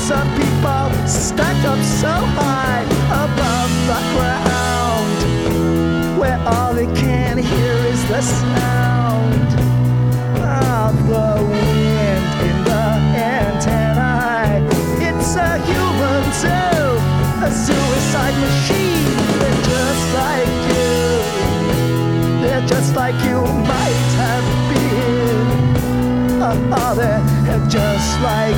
millions of people stacked up so high above the ground, where all they can hear is the sound of the wind in the antennae. It's a human too, a suicide machine. They're just like you. They're just like you might have been. Oh, they're just like